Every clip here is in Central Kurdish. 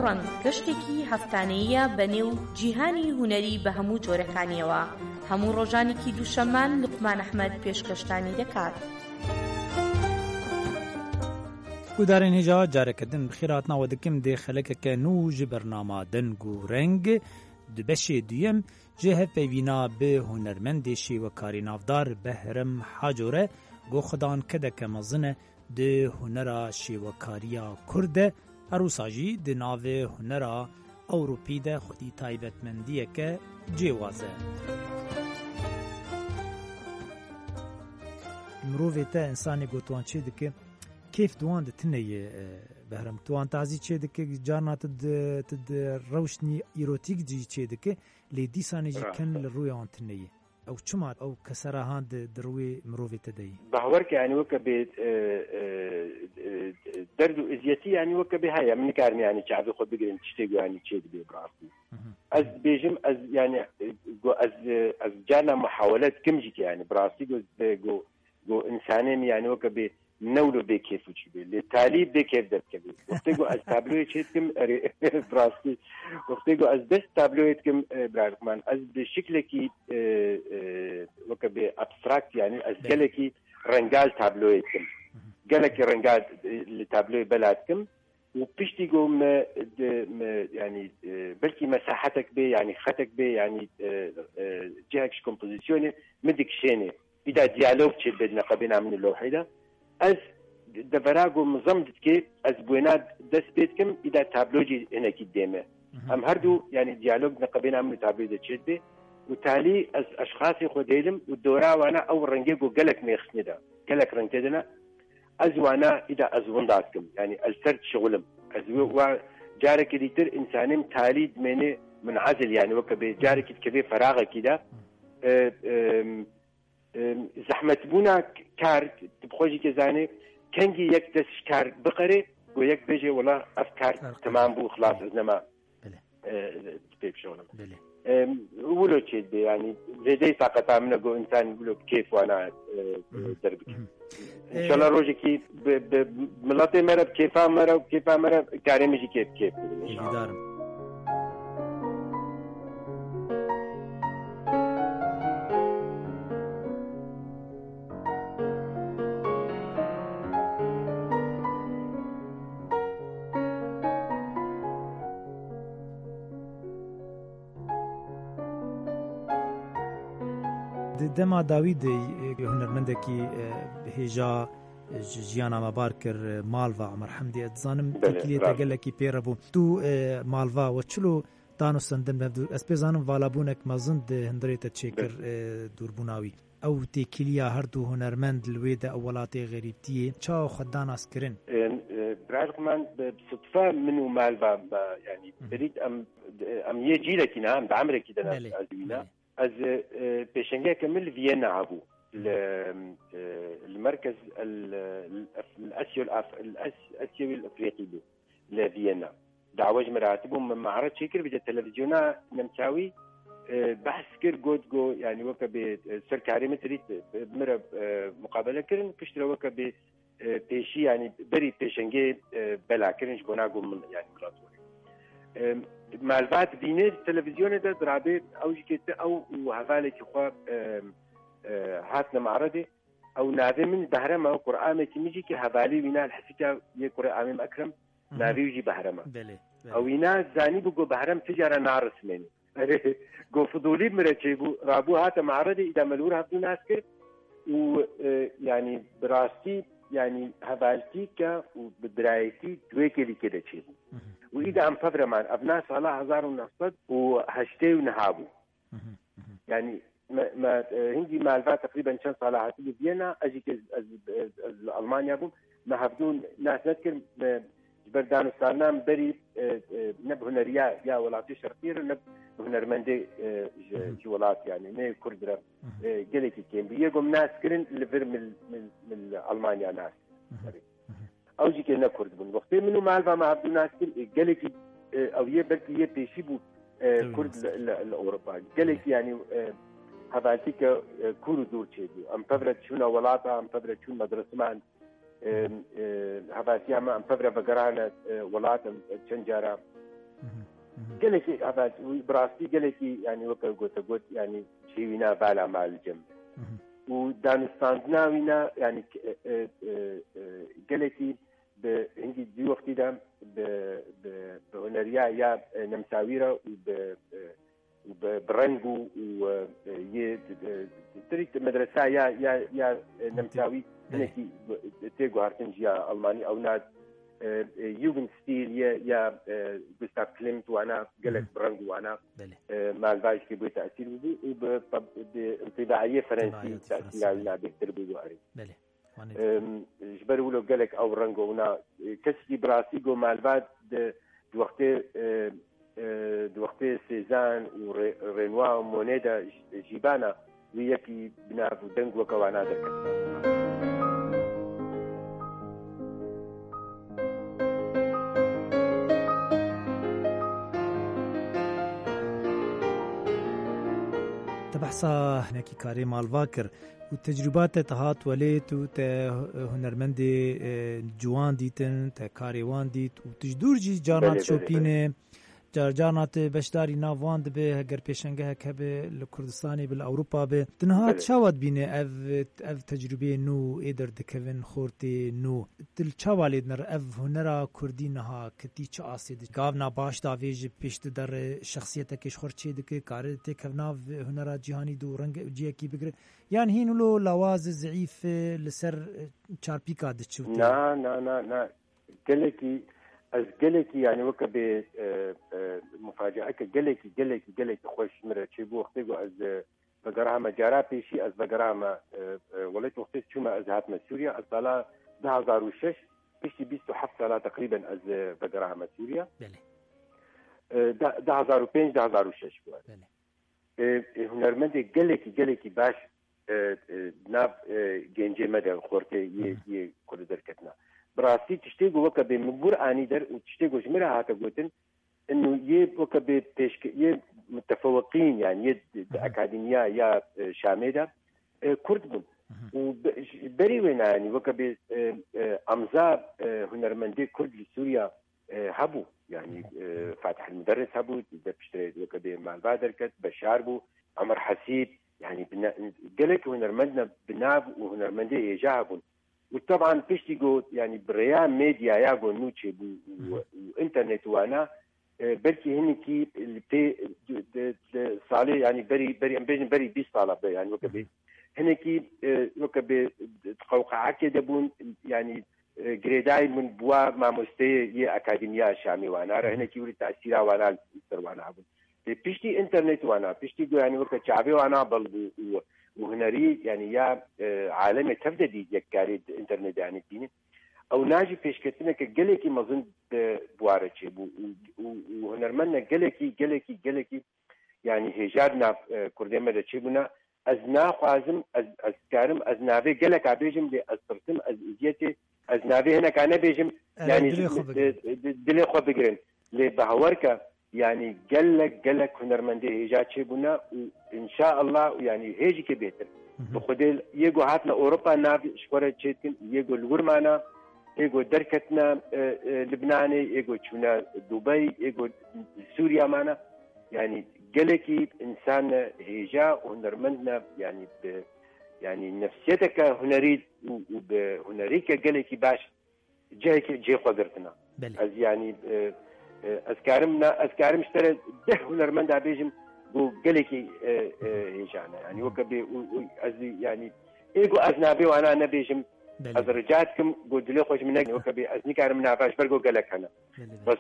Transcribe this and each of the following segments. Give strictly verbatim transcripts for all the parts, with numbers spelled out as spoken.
ڕەنگ گەشتێکی هەفتانەیە بە نێو جیهانی هونەری بە هەموو جۆرەکانیەوە. هەموو ڕۆژانێکی دووشەممان لوقمان ئەحمەد پێشکەشتانی دەکات. گودارên hêja careke din bi xêr hatinawe dikim dê xelekeke nû ji bernama deng û reng di beşê duyem ji hevpeyvîna bi hunermendê şêwekarî navdar Behrem Haco re got xwedan kedeke mezin e di hunera şêwekariya Kurd de herwisa jî di navê hunera Ewropî de xwedî taybetmendiyeke cêwaz e. Mirovê te insanê gotiwan çê dike kêf diwan di tineyê Behrem tuwan tazî çê dike carna tu di rewşnî îrotîk cî çê dike lê dîsanê jî ken li rûya wan tineyê ew çima ew keserahan di rûyê mirovê te deyî bawerke yani weke bê derd û eziyetî yani weke bê heye min nikarim yani çavê xwe bigirin tiştê yani çê dibe birastî ez bêjim ez yani ez ez carna muhawele dikim jî yani birastî got got insanê min yani weke bê نولو بكيف وشبه للتالي بكيف دكبي وقتيجو از تابلويت شيتكم براسي وقتيجو از بس تابلويتكم براركمان از بشكل كي وكبي ابستراكت يعني از جلكي رنجال تابلويتكم جلكي رنجال لتابلوي بلادكم وبيشتيجو يعني بلكي مساحتك بي يعني خطك بي يعني جهكش كومبوزيشني مدك شيني اذا ديالوج تشد بدنا قبينا من اللوحه ده از دفراغو مزمدت كي از بوينات دس بيتكم اذا تابلوجي هنا قدامه ام هردو يعني ديالوج نقبينا من تابلو ده تشد وتالي از اشخاصي خديلم والدورا وانا اول رنجيجو قالك ما يخصني ده قالك رنجدنا از وانا اذا از ونداتكم يعني السرد شغلم از جارك ديتر انسانم تالي مني منعزل يعني وكبي جارك كبي فراغه كده زحمت بونا کار بخوشی که زنه کنگی یک دستش کار بقره و یک بجه ولا افکار تمام بو خلاص از نما پیپ شونم ولو چید بی یعنی زیده فقط همونه گو انسان ولو کیف وانا در بکن انشالله روزی که ملت مرا کیفا مرا کیفا مرا کاری میشی کیف کیف انشالله دما داوید هنرمندکی هێژا ژیانە مەبار کرد ماڵڤا عمەر حەمدی ئەتزانم تێکیلێتە گەلێکی پێرە بوو تو ماڵڤا وەچلو دان و سندن بەبدو ئەس پێزانم ڤالابوونێک مەزن هەندرێتە چێکرد دووربووناوی ئەو تێکیلیا هەردوو هونەرمەند لوێدە ئەو وڵاتێ غەریبتیە چاو خەدان ئاسکردن برادمان بصدفة من ماڵڤا يعني بريد أم أم يجيلك نعم بعمرك كده أزوينا از بيشنجا كمل فيينا عبو المركز الاسيوي الاسيوي الافريقي له لفيينا دعوج مراتبهم من معرض شكر بدا التلفزيون نمساوي بحث كر جود جو يعني وكا بسركاري متريت مرة مقابلة كرن كشترا وكا بيشي يعني بري بيشنجا بلا كرنش بناقو من يعني ملاتوري معلومات بینه تلویزیون ده درابه او جکت او وحوالك خو هاتنا معرضه او نادم من بهرمه قرآن تيجي كي حوالي وينا الحفيده يقرأ اكرم ناويجي بهرمه او وينا زاني بقو بهرم تجاره نارس مني جو فضولي مرچي بو رابو هات معرضه اذا ملور هبدو ناسكر و يعني براستي يعني هبالتيكا وبدرايتي دويكي كده شيء وإذا أم فبرة مع أبناء صلاة هزار ونصد وهشتي ونهابو يعني ما, ما هندي مالفات تقريبا شن صلاة في فيينا أجيك ألمانيا بوم ما هفدون ناس نذكر بردان السلام بري نب هنريا يا ولاتي شرقية نب هنرمندي جي ولات يعني ما كردرا جلتي كيم بيجوم ناس كرن لفر من من من ألمانيا ناس او جي كنا كرد بن وقت منو مالفا ما عبد الناس قالك او يبلك يبيشي بو كرد الاوروبا قالك يعني هذاتيك كورو دور تشيدو ام فبرت شونا ولاطه ام فبرت شون مدرسه مان هذاتي ام فبرت بقرانا ولاطه تشنجارا gelekî evet bi rastî gelekî yani weke gote got yani şîvîna bala mal cem û danistandina wîna yani gelekî bi hingî dî wextî de bi bi huneriya ya nemsawî re û bi برنج وطريقة المدرسة يا يا يا نمساوي هناكي تيجو هارتنجيا ألماني أو ناد يوغن ستيل يا يا جوستاف كليمت وأنا قالك برنج وأنا مع الفايش كي بي تأثير وبانطباعية فرنسي تأثير على بيكتر بيجواري جبروا له قالك أو برنج وأنا كسي براسيجو مع الفاد وقت دوختي سيزان ورينوا ومونيدا جيبانا وياكي بنعرف دنج وكوانا ذاك تبحثا هناكي كاري مال باكر وتجربات تهات وليت وت هنرمندي جوان ديتن تكاريوان ديت وتجدور جي جانات شوبينه جارجانات بشداري نافوان دبه اگر پیشنگه که به کردستانی بل اروپا به تنها چاوت بینه اف اف تجربه نو ایدر دکوین خورتی نو دل چاوالید نر اف هنرا کردی نها کتی چه آسید گاونا باش داویج پیشت در شخصیت کش خورچی دکه کار تکونا هنرا جهانی دو رنگ جی کی بگره یعنی هینولو لواز ضعیف لسر چارپیکا دچوتی نه نه نه نه گلکی از گلکی یعنی وقت به مفاجأه که گلکی گلکی گلکی خوش مره چی بو وقتی گو از بگرام مجارا پیشی از بگرام ولایت وقتی چوم از هاتم سوریا از سال دو هزار و شش پیشی بیست و هفت سال تقریبا از بگرام سوریا دو هزار و پنج دو هزار و شش بود هنرمند گلکی گلکی باش ناب گنجه مده خورته یه یه کل درکتنا براسي تشتيقوا وكا بمجبور اني در وتشتيقوا جميرها هاكا قلتن انه يه وكا بتشك يه متفوقين يعني يد اكاديميا يا شامده كرد بن وبري وين يعني وكا ب امزا هنرمندي كرد لسوريا هبو يعني فاتح المدرس هبو بشتري وكا مع البادركت بشار بو عمر حسيب يعني قالك هنرمندنا بناب وهنرمندي يجابون وطبعا بيشتيجو يعني بريان ميديا ياغو نوتشي وانترنت وانا بركي هنكي اللي بتي صالي يعني بري بري امبيجن بري بيس طالب يعني وكبي هنكي وكبي تقوقعات دبون يعني جريداي من بوا مع مستوى يا اكاديميا شامي وانا هنكي ولي تاثيرها وانا وانا بيشتي انترنت وانا بيشتيجو يعني وكا شعبي وانا بل وهنري يعني يا عالمة تفددي يكاري الانترنت يعني ديني او ناجي فيشكتنا كجلكي مظن بوارتشي وهنرمنا جلكي جلكي جلكي يعني هجارنا كردما دتشيبنا ازنا خوازم از ازكارم ازنافي جلك عبيجم دي ازطرتم از ازيتي ازنافي هنا كان بيجم يعني دلي خو بجرن لي بهوركا يعني قالك قالك هنرمندي هجات شيبنا وإن شاء الله يعني هيجي كبيتر بخدل يجو هاتنا أوروبا نافي شكورة تشيتكن يجو الورمانا يجو دركتنا لبناني يجو شونا دبي يجو سوريا معنا يعني قالك إنسان هجا وهنرمندنا يعني ب يعني نفسيتك هنريد وبهنريك قالك باش جايك جاي قدرتنا يعني أذكارمنا أذكارم اشترى ده هنرمند عبيجم وقالكي هيجانا يعني وكبي أزي يعني إيجو أزنابي وأنا نبيجم أزرجاتكم قلت لي خوش منك وكبي أزني كارم نافاش برجو قالك أنا بس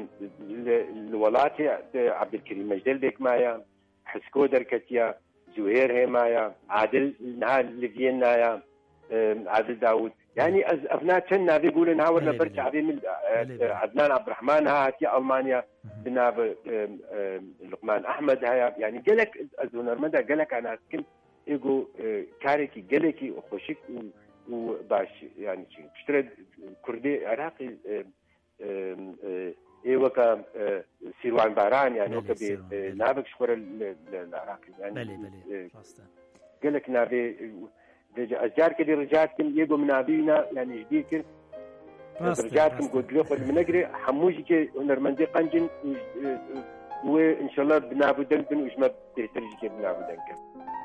الولاتي عبد الكريم مجدل بيك معايا حسكو دركتيا زهير هي معايا عادل نهال لفينا عادل داود يعني از ابناء كنا بيقولوا نهاور برجع من عدنان عبد الرحمن هاتي المانيا بناب لقمان احمد هيا يعني قالك از هنرمندا قالك انا كنت يجو كاريكي قالكي وخشك وباش يعني اشتريت كردي عراقي اي وكا سيروان باران يعني وكا نابك شكر العراقي يعني بلي بلي قالك نابي أشجار كده رجعت كم يجوا من أبينا يعني جديد كده رجعتم قلت لي قبل منقري حموجي كي هنرمندي قنجن وان شاء الله بنعبو دنكن وش ما بتهترجي كي بنعبو دنكن.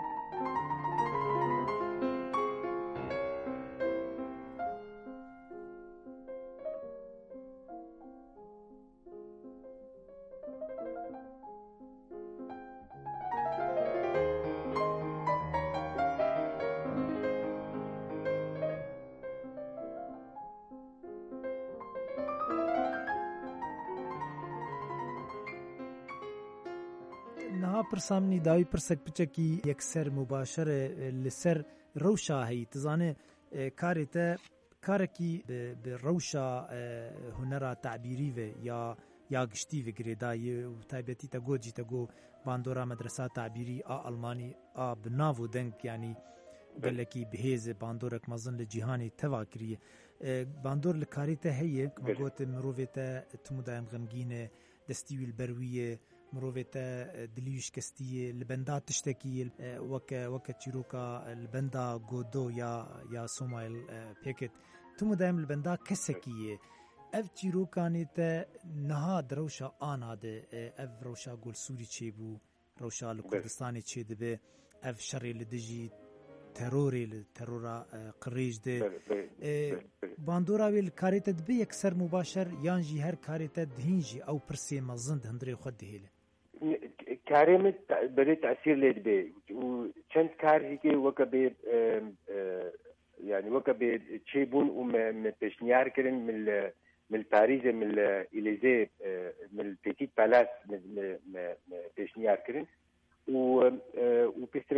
نها پرسامنی داوی پرسک بچکی یکسر مباشر لسر روشا هی تزانه کارتا کارکی به روشا هنرا تعبیری و یا یا گشتی و گریدای و تایبتی تا گو جی تا گو باندورا مدرسه تعبیری آ المانی آ بناو دنگ یعنی گلکی بهیز باندورک مزن لجیهانی تواکریه باندور لکاریتا هیه مگوت مروفیتا تمودایم غمگینه دستیوی البرویه مروفيتا دليوش كستي البندا تشتكي وك وك تشيروكا البندا غودو يا يا سومايل بيكت تمو دايم البندا كسكيه اف تشيروكانيتا نها دروشا اناد اف روشا غول سوري تشيبو روشا الكردستاني تشيدبه اف شري لدجي تروري الترورا قريج ده باندورا ويل كاريتا دبي اكثر مباشر يانجي هر كاريتا دهينجي او برسي مزند هندري خد هيله كاريمت بدي تاثير ليد بي وشنت كار هيك وكبي يعني وكبي تشيبون وم بيشنيار كرن من من باريس من اليزي من البيتيت بالاس من بيشنيار كرن و وبيستر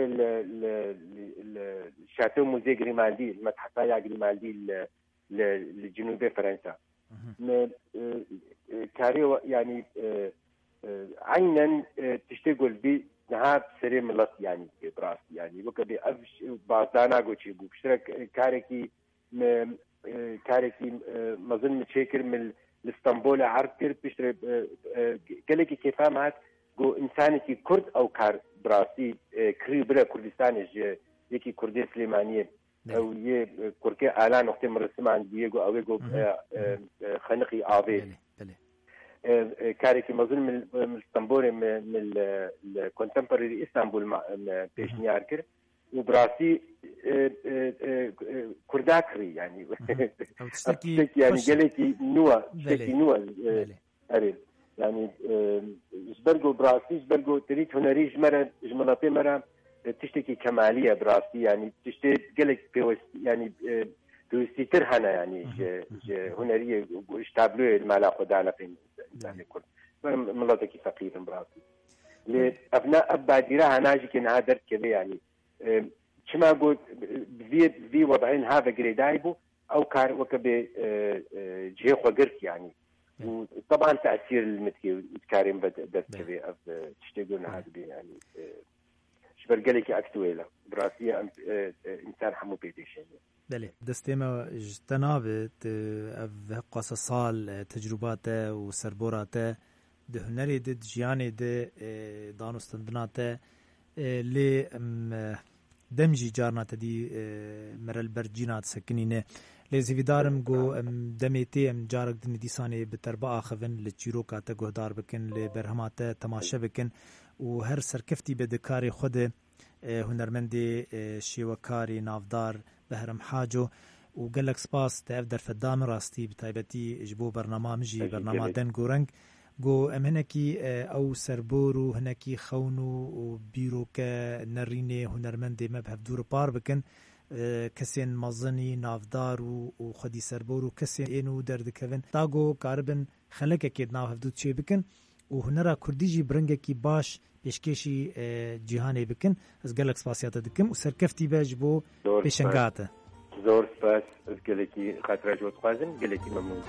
الشاتو موزي غريمالدي المتحفايا غريمالدي لجنوب فرنسا كاري يعني عينا تشتغل بي نهاب سري ملط يعني براس يعني وكبي افش بعضانا غوتشي بو بشترك كاريكي كاريكي مظن متشكر من اسطنبول عركر بشترك قالك كيف فهمت جو انسانتي كرد او كار براسي كريبرا كردستان يكي كردي سليمانيه او يه كركي اعلان وقت مرسم عند ديغو او جو خنقي ابي كاريكي مظن من اسطنبول من الكونتمبرري اسطنبول بيشني اركر وبراسي كرداكري يعني يعني قالتي نوا تشتكي نوا اريد يعني جبرجو براسي جبرجو تريد هنري جمرة جملاتي مرة تشتكي كمالية براسي يعني تشتكي قلق بيوس يعني بيوستيتر هنا يعني هنرية اشتابلو الملاقو دانا في يعني كل ملاتكي فقير براسي لأبناء أبا ديراها ناجي كنا درت كذا يعني كما قلت بذي بذي وضعين هذا قريدايبو أو كار وكبي جهي قرت يعني وطبعا تأثير المتكي وتكارم بدأت كذا تشتغلون هذا يعني شبرقلك أكتويلة براسية إنسان حمو بيديشين بله دستيما اجتنابت أف قصصال تجرباته وسربوراته ده هنري ده جياني ده دانستندناته لي دمجي جارناته دي مرل برجينات سكنينه لذي دارم جو ام دميتي ام جارك دني ديساني بتربا اخذن للجيروكا تجهدار بكن لبرهمات تماشا بكن وهر سركفتي بدكاري خد هنرمندي شيوكاري نافدار بهرم حاجو وقالك سباس تقدر فدام راستي بتايبتي جبو برنامجي برنامج دنگورنگ جو ام هنكي او سربورو هنكي خونو وبيروكا نريني هنرمندي مبهف دور بار بكن کسین مزنی نافدار و خودی سربور و کسین اینو درد کردن تاگو کاربن خلک کید ناف هفدود چی بکن و هنرا کردیجی برنگ کی باش پیشکشی جهانی بکن از گلک سپاسیات دکم و سرکفتی باج بو پیشنگاته زور سپاس از گلکی خاطر جوت خوازم گلکی ممنون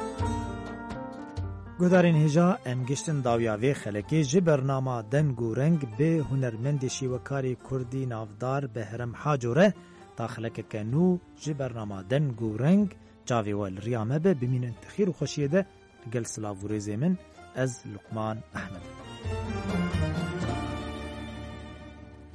گودارین هجا ام گشتن داویاوی خلکی جی برنامه دنگو رنگ به هنرمند شیوکاری کردی نافدار بهرم حاجوره داخلك كانو جي برنامه دنگو رنگ جاوي والريامه بمين تخير وخشيده قل سلاف وريزي من از لقمان احمد